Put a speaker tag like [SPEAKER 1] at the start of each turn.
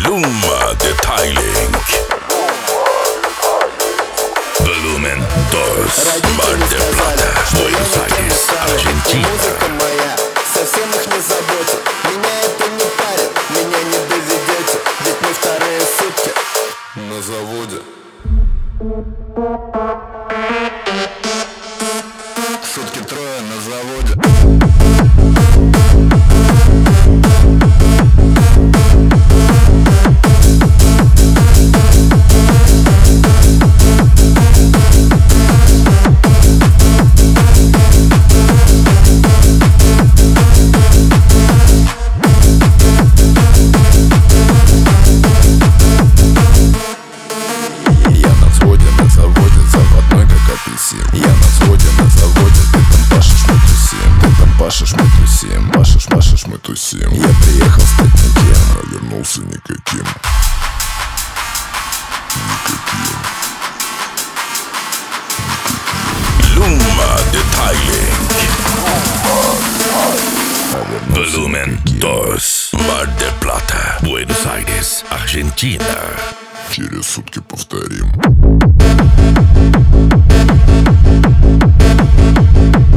[SPEAKER 1] Luma Detailing. Volumen 2. Mar del Plata, Buenos Aires, Аргентина.
[SPEAKER 2] Музыка моя совсем их не заботит. Меня это не парит, меня не доведете. Ведь мы вторые сутки на заводе. Сутки трое на заводе. Я на взводе, на заводе, ты там пашешь, мы тусим. Ты там пашешь, мы тусим. Пашешь, мы тусим. Я приехал стать никем, а вернулся никаким.
[SPEAKER 1] Luma Detailing. Volumen 2. Mar del Plata, Buenos Aires, Аргентина.
[SPEAKER 3] Через сутки повторим.